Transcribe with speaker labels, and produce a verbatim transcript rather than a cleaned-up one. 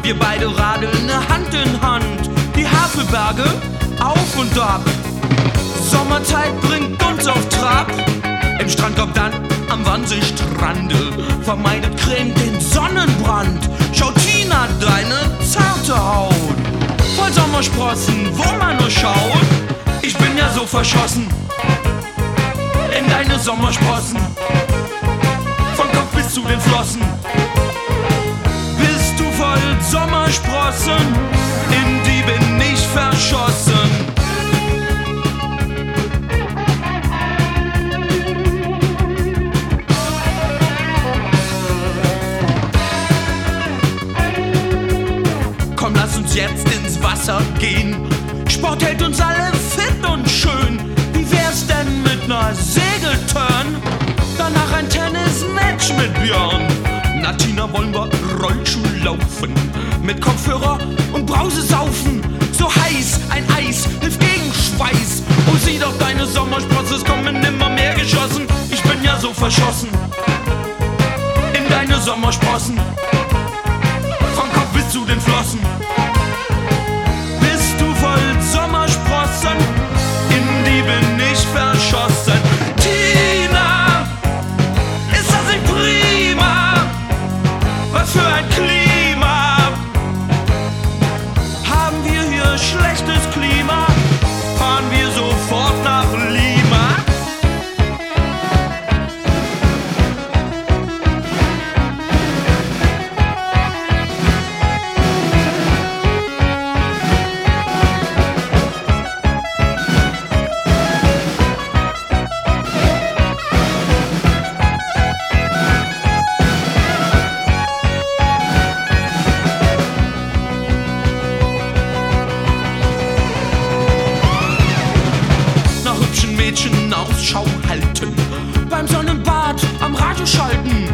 Speaker 1: Wir beide radeln Hand in Hand, die Havelberge auf und ab. Sommerzeit bringt uns auf Trab. Im Strandkorb dann am Wannseestrande vermeidet Creme den Sonnenbrand. Schau Tina, deine zarte Haut, voll Sommersprossen, wo man nur schaut. Ich bin ja so verschossen in deine Sommersprossen, von Kopf bis zu den Flossen. Bist du voll Sommersprossen, in die bin ich verschossen. Komm, lass uns jetzt ins Wasser gehen. Sport hält uns alle fit und schön. Wie wär's denn mit ner Segelturn? Danach ein Tennismatch mit Björn. Na Tina, wollen wir Rollschuh laufen, mit Kopfhörer und Brause saufen. So heiß, ein Eis hilft gegen Schweiß. Oh, sieh doch deine Sommersprosse, es kommen immer mehr geschossen. Ich bin ja so verschossen in deine Sommersprossen, von Kopf bis zu den Flossen. Bist du voll Sommersprossen, in die bin ich verschossen. Tina, ist das nicht prima? Was für ein Klima. Haben wir hier schlechtes Klima? Fahren wir sofort nach Lima. Mädchen Ausschau halten, beim Sonnenbad am Radio schalten.